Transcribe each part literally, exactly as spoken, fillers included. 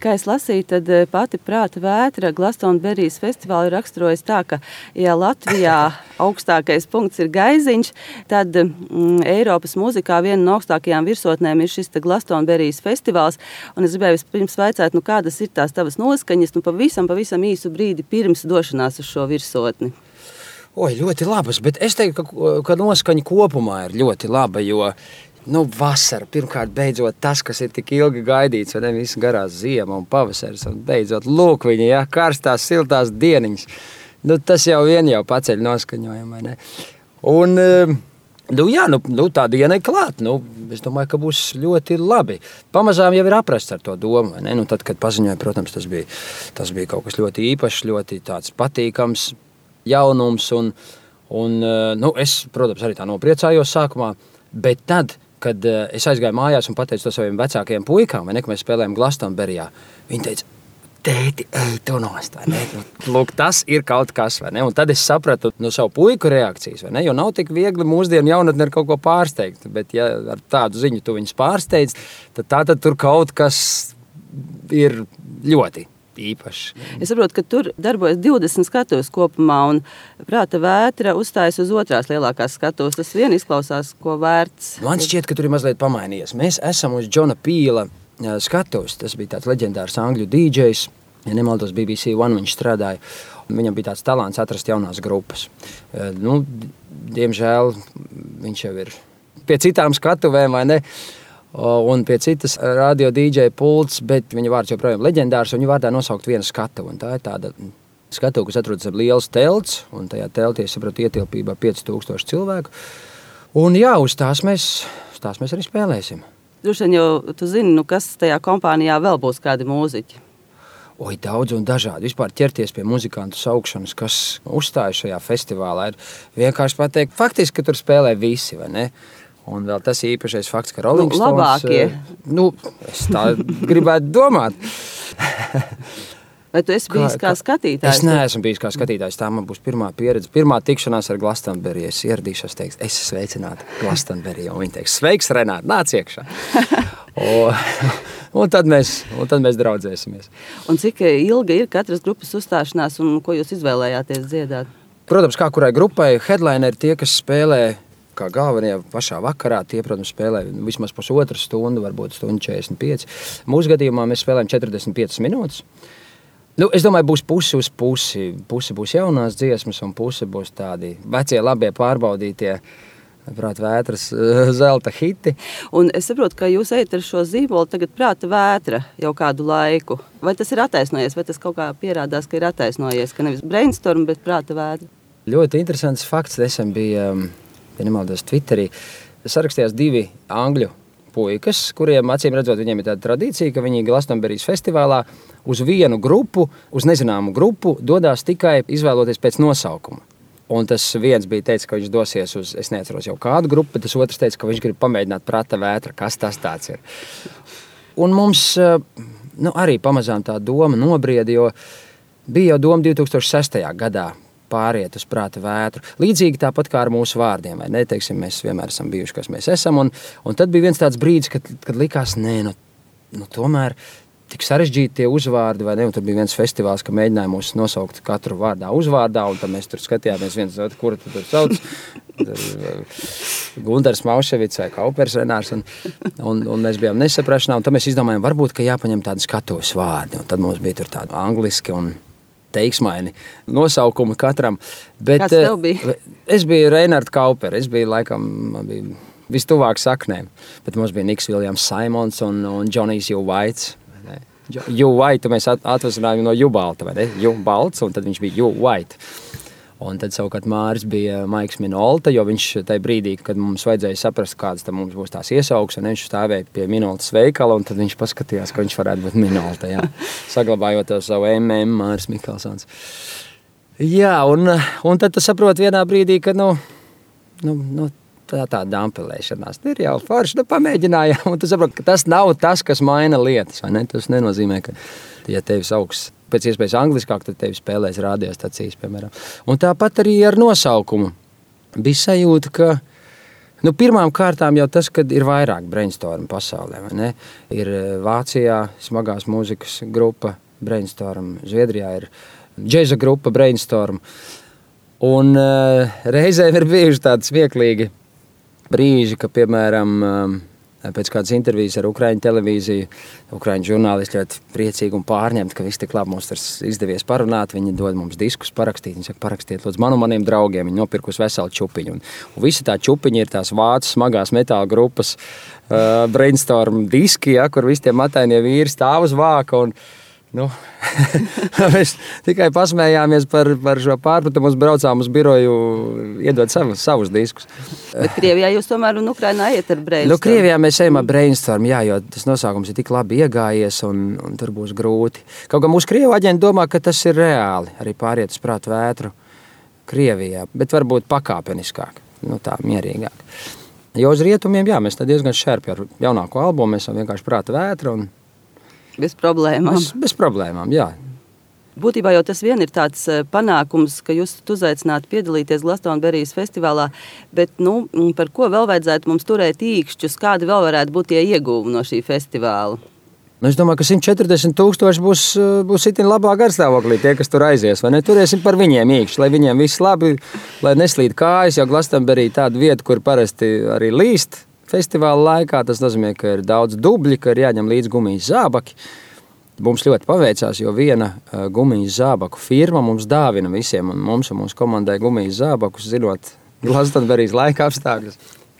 Kā es lasīju, tad pati Prāta vētra Glastonberijas festivālu raksturojas tā, ka, ja Latvijā augstākais punkts ir Gaiziņš, tad mm, Eiropas mūzikā viena no augstākajām virsotnēm ir šis Glastonberijas festivāls. Un es gribēju vispirms vaicāt, nu kādas ir tās tavas noskaņas, nu pavisam, pavisam īsu brīdi pirms došanās uz šo virsotni? Oi, ļoti labas, bet es teiktu, ka, ka noskaņa kopumā ir ļoti laba, jo Nu, vasara, pirmkārt, beidzot tas, kas ir tik ilgi gaidīts, vai ne, visu garās ziema un pavasaris, un beidzot, lūk viņa, ja, karstās, siltās dieniņas. Nu, tas jau vien jau paceļ noskaņojumu, vai ne? Un, nu, jā, nu, nu tā diena ir klāt, nu, es domāju, ka būs ļoti labi. Pamazām jau ir aprasts ar to domu, vai ne? Nu, tad, kad paziņoja, protams, tas bija, tas bija kaut kas ļoti īpašs, ļoti tāds patīkams jaunums, un, un nu, es, protams, arī tā nopriecājos sākumā, bet tad, kad es aizgāju mājās un pateicu to saviem vecākajiem puikām, vai ne, ka mēs spēlējam Glastonberijā, viņi teica, tēti, ej tu nost, vai ne? Lūk, tas ir kaut kas, vai ne? Un tad es sapratu no savu puiku reakcijas, vai ne? Jo nav tik viegli mūsdienu jaunatni ar kaut ko pārsteigt, bet ja ar tādu ziņu tu viņus pārsteidz, tad tā tad tur kaut kas ir ļoti īpaši. Es saprotu, ka tur darbojas divdesmit skatuves kopumā, un Prāta vētra uzstājas uz otrās lielākās skatuves. Tas vien izklausās, ko vērts. Man šķiet, ka tur ir mazliet pamainījies. Mēs esam uz Džona Pīla skatuves. Tas bija tāds leģendārs angļu dīdžejs. Ja nemaldos, B B C One viņš strādāja. Viņam bija tāds talants atrast jaunās grupas. Nu, diemžēl viņš jau ir pie citām skatuvēm, vai ne? Un pie citas radio dīdžeja pults, bet viņa vārds joprojām leģendārs, un viņa vārdā nosaukt vienu skatuvu. Un tā ir tāda skatuva, kas atrodas ap liels telts, un tajā teltī, es sapratu, ietilpībā pieci tūkstoši cilvēku. Un jā, uz tās mēs, uz tās mēs arī spēlēsim. Droši vien jau tu zini, nu kas tajā kompānijā vēl būs kādi mūziķi? Oi, daudz un dažādi. Vispār ķerties pie muzikantu saukšanas, kas uzstājas šajā festivālā, ir vienkārši pateikt, faktiski, ka tur spēlē visi, vai ne? Un vēl tas īpašais fakts, ka Rolling nu, Stones... Labākie. Nu, es tā gribētu domāt. Vai tu esi bijis kā, kā skatītājs? Es neesmu bijis kā skatītājs. Tā man būs pirmā pieredze. Pirmā tikšanās ar Glastonberiju. Es ieradīšos, teiks, es sveicinātu Glastonberiju. Un viņi teiks, sveiks, Renāt, nāc iekšā. un, un, tad mēs, un tad mēs draudzēsimies. Un cik ilga ir katras grupas uzstāšanās un ko jūs izvēlējāties dziedāt? Protams, kā kurai grupai, headlineri tie, kas spēlē kā galvenie pašā vakarā, tie, protams, spēlē vismaz pusotru stundu, varbūt stundu četrdesmit pieci. Mūsu gadījumā mēs spēlējam četrdesmit piecas minūtes. Nu, es domāju, būs pusi uz pusi. Pusi būs jaunās dziesmas, un pusi būs tādi vecie, labie, pārbaudītie Prāta vētras zelta hiti. Un es saprotu, ka jūs ejat ar šo zīmolu tagad Prāta vētra jau kādu laiku. Vai tas ir attaisnojies, vai tas kaut kā pierādās, ka ir attaisnojies, ka nevis brainstorm, bet Prāta vētra? Ļoti interesants fakts. Nesen bija... ja nemaldos Twitterī, sarakstījās divi angļu puikas, kuriem acīm redzot, viņiem ir tāda tradīcija, ka viņi Glastonberijas festivālā uz vienu grupu, uz nezināmu grupu, dodās tikai izvēloties pēc nosaukuma. Un tas viens bija teicis, ka viņš dosies uz, es neatceros jau kādu grupu, bet tas otrs teica, ka viņš grib pamēģināt Prāta vētra, kas tas tāds ir. Un mums nu, arī pamazām tā doma nobrieda, jo bija jau doma divi tūkstoši sestajā gadā pāriet uz Prāta vētru. Līdzīgi tāpat kā ar mūsu vārdiem, vai ne? Teiksim, mēs vienmēr esam bijuši, kas mēs esam, un, un tad bija viens tāds brīdis, kad, kad likās, nē, nu, nu tomēr tik sarežģīti tie uzvārdi, vai ne? Un tur bija viens festivāls, ka mēģināja mūs nosaukt katru vārdā uzvārdā, un tad mēs tur skatījāmies viens otru, kuru tu tur sauc. Gundars Mauševits vai Kaupers Renārs, un, un, un mēs bijām nesaprašanā, un tad mēs izdomājām, varbūt, ka jāpaņem tādi skatuves vārdi, un tad mums bija tur tādi angliski un teiksmaini nosaukumi katram. Bet, kāds tev bija? Es biju Reinhard Kauper, es biju laikam, man bija vistuvāk saknēm, bet mums bija Niks Viljams Simons un, un Johnny's U. Whites. U. White mēs atvasinājām no U. Balta, vai ne? U. Balts, un tad viņš bija U. White. Un tad savukārt Māris bija Maiks Minolta, jo viņš tajā brīdī, kad mums vajadzēja saprast, kādas tam mums būs tās iesaugs, un viņš stāvēja pie Minoltas veikala, un tad viņš paskatījās, ka viņš varētu būt Minolta, jā. Saglabājot to savu M M Māris Mikelsons. Jā, un, un tad tu saproti vienā brīdī, ka, nu, nu, nu tā tā dampelēšanās, ir jau forši, nu pamēģinājām, un tu saproti, ka tas nav tas, kas maina lietas, vai ne? Tas nenozīmē, ka, ja tevi sauks pēc iespējas angliskāk, tad tevi spēlēs radiostacijas, piemēram. Un tāpat arī ar nosaukumu. Bija sajūta, ka Nu, pirmām kārtām jau tas, kad ir vairāk brainstorm pasaulē. Vai ne? Ir Vācijā smagās mūzikas grupa Brainstorm, Zviedrijā ir džeza grupa Brainstorm. Un uh, reizēm ir bijuši tādi smieklīgi brīži, ka, piemēram, um, pēc kādas intervijas ar Ukraiņu televīziju, Ukraiņu žurnālisti ļoti priecīgi un pārņemti, ka viss tik labi mums izdevies parunāt. Viņi dod mums diskus parakstīt. Viņi saka, parakstiet lūdzu manu maniem draugiem. Viņi nopirkus veselu čupiņu. Un, un visi tā čupiņi ir tās vācu smagās metāla grupas uh, Brainstorm diski, ja, kur visi tie matainie vīri stāv uz vāka. Un, nu, mēs tikai pasmējāmies par, par šo pārpratumu, mums braucām uz biroju iedot savus, savus diskus. Bet Krievijā jūs tomēr un Ukrainā iet ar Brainstorm? Nu, Krievijā mēs ejam ar Brainstorm, jā, jo tas nosaukums ir tik labi iegājies un, un tur būs grūti. Kaut kā mūsu Krievu aģenti domā, ka tas ir reāli, arī pāriet uz prātu vētru Krievijā, bet varbūt pakāpeniskāk, nu tā, mierīgāk. Jo uz rietumiem, jā, mēs tā diezgan šērpi ar jaunāko albumu, mēs esam vienkārši prātu vētra un Bez problēmām. Bez, bez problēmām, jā. Būtībā jau tas vien ir tāds panākums, ka jūs uzaicinātu piedalīties Glastonberijas festivālā, bet nu, par ko vēl vajadzētu mums turēt īkšķus, kādi vēl varētu būt tie ieguvumi no šī festivāla? Nu, es domāju, ka simt četrdesmit tūkstoši būs, būs itin labā garstāvoklī tie, kas tur aizies, vai ne? Turēsim par viņiem īkšķi, lai viņiem viss labi, lai neslīd kājas, jo Glastonberija tāda vieta, kur parasti arī līst. Festivāla laikā tas nozīmē, ka ir daudz dubļi, ka ir jāņem līdz gumijas zābaki. Mums ļoti paveicās, jo viena uh, gumijas zābaku firma mums dāvina visiem, un mums un mūsu komandai gumijas zābakus, zinot Glastonberijas laika apstākļus.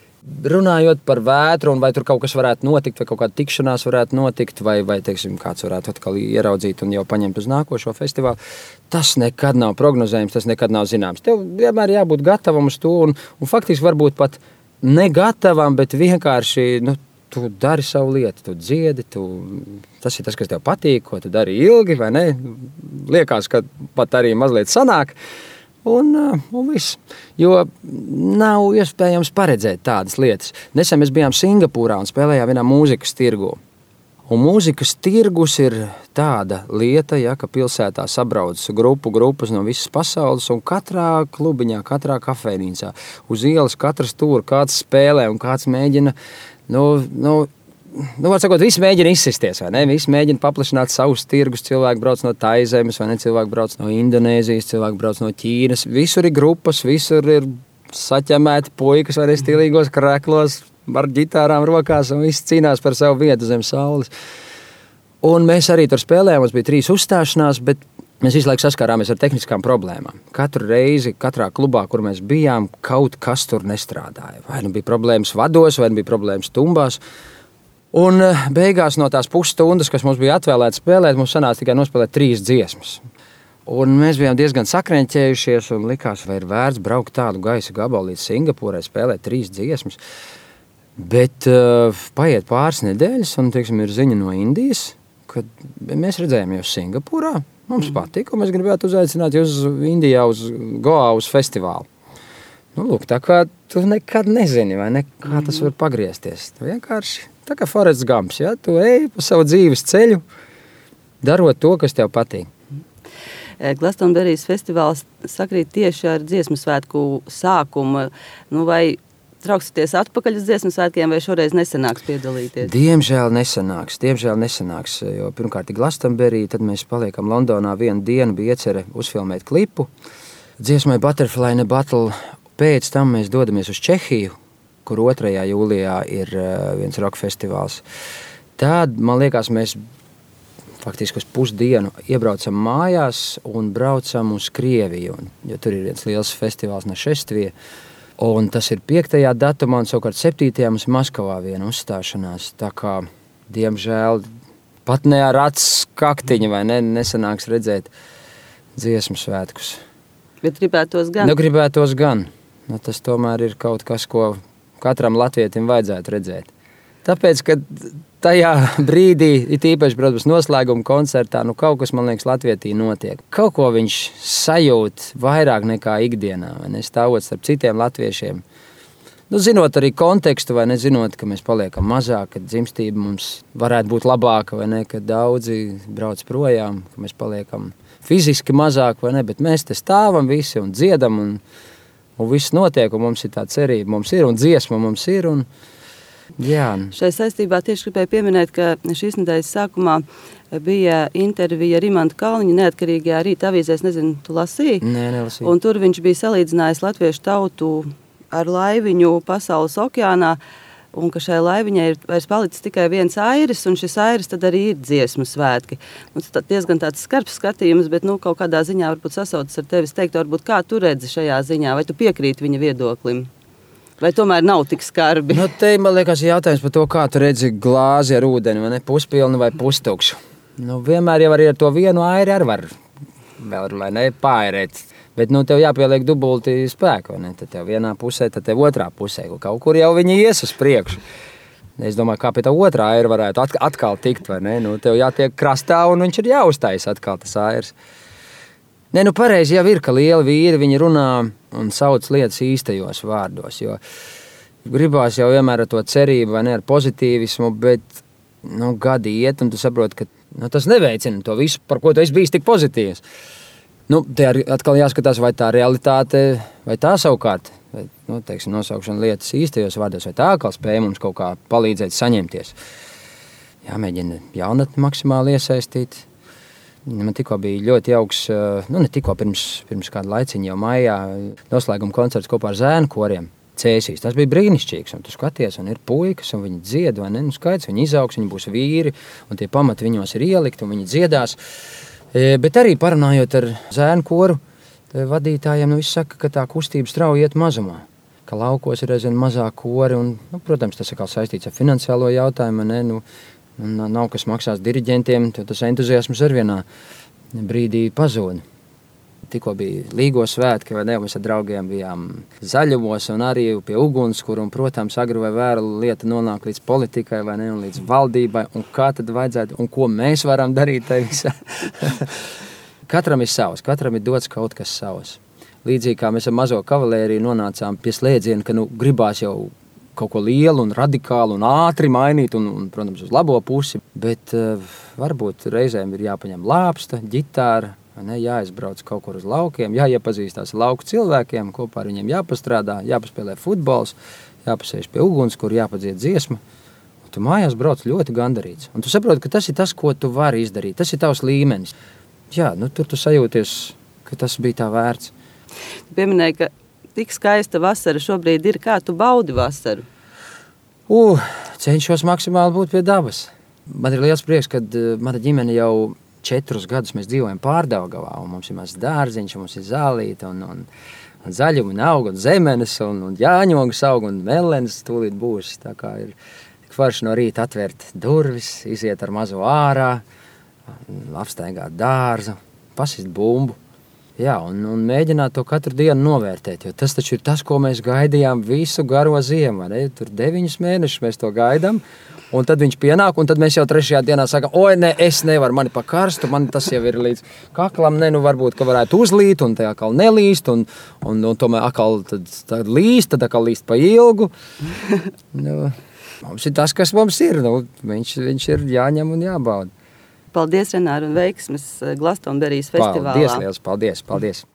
Runājot par vētru, un vai tur kaut kas varētu notikt, vai kaut kāda tikšanās varētu notikt, vai, vai teiksim, kāds varētu atkal ieraudzīt un jau paņemt uz nākošo festivālu, tas nekad nav prognozējums, tas nekad nav zināms. Tev vienmēr jābūt gatavam uz to, un, un faktiski varbūt pat negatavam, bet vienkārši nu, tu dari savu lietu, tu dziedi, tu, tas ir tas, kas tev patīk, ko tu dari ilgi, vai ne? Liekas, ka pat arī mazliet sanāk, un, un viss. Jo nav iespējams paredzēt tādas lietas. Nesen mēs bijām Singapūrā un spēlējām vienā mūzikas tirgu. Un mūzikas tirgus ir tāda lieta, ja, ka pilsētā sabrauc grupu grupas no visas pasaules, un katrā klubiņā, katrā kafejnīcā, uz ielas katrs tur, kāds spēlē un kāds mēģina, nu, nu, nu var sakot, visi mēģina izsisties, vai ne? Visi mēģina paplašināt savus tirgus, cilvēki brauc no Taizemes, vai ne? Cilvēki brauc no Indonēzijas, cilvēki brauc no Ķīnas, visur ir grupas, visur ir saķemēti puikas, vai ne, stilīgos kreklos, ar ģitārām rokās, un viss cīnās par savu vietu zem saules. Un mēs arī tur spēlējām, mums bija trīs uzstāšanās, bet mēs visu laiku saskārāmies ar tehniskām problēmām. Katru reizi, katrā klubā, kur mēs bijām, kaut kas tur nestrādāja. Vai nu bija problēmas vados, vai nu bija problēmas tumbās. Un beigās no tās pusstundas, kas mums bija atvēlēta spēlēt, mums sanāca tikai nospēlēt trīs dziesmas. Un mēs bijām diezgan sakreņķējušies un likās, vai ir vērts braukt tādu gaisa gabalu līdz Singapūrai, spēlēt trīs dziesmas. Bet uh, paiet pāris nedēļas, un teiksim, ir ziņa no Indijas, kad mēs redzējām jūs Singapūrā. Mums mm. patika, un mēs gribētu uzaicināt jūs Indijā uz Goā uz festivālu. Nu, lūk, tā kā tu nekad nezini, vai ne, kā tas var pagriezties. Tu vienkārši tā kā Forests Gumps, ja? Tu ej pa savu dzīves ceļu, darot to, kas tev patīk. Glastonberijas festivāls sakrīt tieši ar dziesmu svētku sākumu. Nu, vai trauksieties atpakaļ uz dziesmu svētkiem, vai šoreiz nesanāks piedalīties? Diemžēl nesanāks, diemžēl nesanāks, jo pirmkārt ir Glastonberija, tad mēs paliekam Londonā vienu dienu, bija iecerē uzfilmēt klipu. Dziesmai Butterfly in a Bottle, pēc tam mēs dodamies uz Čehiju, kur otrajā jūlijā ir viens rock festivāls. Tad, man liekas, mēs faktiski uz pusdienu iebraucam mājās un braucam uz Krieviju, jo tur ir viens liels festivāls Našestvie. Un tas ir piektajā datumā, un savukārt septītajā mums Maskavā viena uzstāšanās. Tā kā, diemžēl, pat ne ar acs kaktiņu vai ne, nesanāks redzēt dziesmu svētkus. Bet gribētos gan? Nu, gribētos gan. Nu, tas tomēr ir kaut kas, ko katram latvietim vajadzētu redzēt. Tāpēc, ka tajā brīdī, it īpaši, protams, noslēguma koncertā, nu kaut kas, man liekas, Latvietī notiek. Kaut ko viņš sajūt vairāk nekā ikdienā, vai ne, stāvot starp citiem latviešiem. Nu, zinot arī kontekstu, vai nezinot, ka mēs paliekam mazāk, ka dzimstība mums varētu būt labāka, vai ne, ka daudzi brauc projām, ka mēs paliekam fiziski mazāk, vai ne, bet mēs te stāvam visi un dziedam un, un viss notiek, un mums ir tā cerība, mums ir, un dziesma mums ir, un jā. Šai saistībā tieši gribēju pieminēt, ka šīs nedēļas sākumā bija intervija ar Imantu Kalniņu neatkarīgajā Rīta avīzē, es nezinu, tu lasīji? Nē, nelasīju. Un tur viņš bija salīdzinājis latviešu tautu ar laiviņu pasaules okeānā, un ka šai laiviņai ir vairs palicis tikai viens airis, un šis airis tad arī ir dziesmu svētki. Un tas diezgan tāds skarbs skatījums, bet nu, kaut kādā ziņā varbūt sasaucas ar tevis teikt, varbūt kā tu redzi šajā ziņā, vai tu piekrīti viņa viedoklim? Vai tomēr nav tik skarbi? Nu, te, man liekas, jautājums par to, kā tu redzi glāzi ar ūdeni, vai ne, puspilnu vai pustukšu. Nu, vienmēr jau arī ar to vienu airi ar var vēl, lai ne, pārēt. Bet nu, tev jāpieliek dubulti spēku, vai ne? Tad tev vienā pusē, tad tev otrā pusē. Kaut kur jau viņi ies uz priekšu. Es domāju, kā pie tā otrā aira varētu atkal tikt, vai ne? Nu, tev jātiek krastā un viņš ir jāuztais atkal tas airs. Nē, nu pareizi jau ir, ka lieli vīri, viņi runā un sauc lietas īstajos vārdos, jo gribās jau vienmēr ar to cerību, vai ne, ar pozitīvismu, bet nu, gadi iet un tu saproti, ka nu, tas neveicina to visu, par ko tu esi bijis tik pozitīvs. Nu, te atkal jāskatās, vai tā realitāte, vai tā savukārt, vai, nu, teiksim, nosaukšana lietas īstajos vārdos, vai tā atkal spēja mums kaut kā palīdzēt saņemties. Jāmēģina jaunatni maksimāli iesaistīt. Man tikko bija ļoti jauks, nu ne tikko pirms, pirms kāda laiciņa jau maijā, noslēguma koncerts kopā ar zēnu koriem Cēsīs. Tas bija brīnišķīgs, un tu skaties, un ir puikas, un viņi dzied, vai ne, nu skaidrs, viņi izaugs, viņi būs vīri, un tie pamati viņos ir ielikt, un viņi dziedās. Bet arī parunājot ar zēnu koru vadītājiem, nu, viņš saka, ka tā kustība strauji iet mazumā, ka laukos ir aizvien mazāk kori, un, nu, protams, tas atkal saistīts ar finansiālo jautājumu, ne, nu, nav kas maksās diriģentiem, tas entuziasms ar vienā brīdī pazūd. Tikko bija Līgo svētki, vai ne, mēs ar draugiem bijām Zaļumos un arī pie uguns, kur, un, protams, agri vai vēlu lieta nonāk līdz politikai, vai ne, un līdz valdībai, un kā tad vajadzētu, un ko mēs varam darīt te visā. Katram ir savs, katram ir dots kaut kas savs. Līdzīgi kā mēs ar mazo kavalēriju nonācām pie slēdziena, ka, nu, gribās jau kaut ko lielu un radikālu un ātri mainīt, un, un protams, uz labo pusi, bet uh, varbūt reizēm ir jāpaņem lāpsta, ģitāra, ne, jāizbrauc kaut kur uz laukiem, jāiepazīstās ar lauku cilvēkiem, kopā ar viņiem jāpastrādā, jāpaspēlē futbols, jāpasēž pie uguns, kur jāpadzied dziesma. Un tu mājās brauc ļoti gandarīts. Un tu saproti, ka tas ir tas, ko tu vari izdarīt. Tas ir tavs līmenis. Jā, nu tur tu sajūties, ka tas bija tā vērts. Tu pieminēji, ka tik skaista vasara šobrīd ir. Kā tu baudi vasaru? Uh, cenšos maksimāli būt pie dabas. Man ir liels prieks, kad uh, mana ģimene jau četrus gadus mēs dzīvojam Pārdaugavā, un mums ir mazs dārziņš, un mums ir zālīte, un, un, un zaļumi aug, un zemenes, un, un jāņogas aug, un melenes tūlīt būs. Tā kā ir tik forši no rīta atvērt durvis, iziet ar mazo ārā, apstaigāt dārzu, pasist bumbu. Jā, un, un mēģināt to katru dienu novērtēt, jo tas taču ir tas, ko mēs gaidījām visu garo ziemu. Ne? Tur deviņus mēnešus mēs to gaidām, un tad viņš pienāk, un tad mēs jau trešajā dienā sakam, oi, ne, es nevaru, mani pa karstu, man tas jau ir līdz kaklam, ne, nu varbūt, ka varētu uzlīt, un te atkal nelīst, un, un, un tomēr atkal tad, tad līst, tad atkal līst pa ilgu. Nu, mums ir tas, kas mums ir, nu, viņš, viņš ir jāņem un jābauda. Paldies, Renāri, un veiksmes Glastonberijas festivālā. Paldies, liels, paldies, paldies.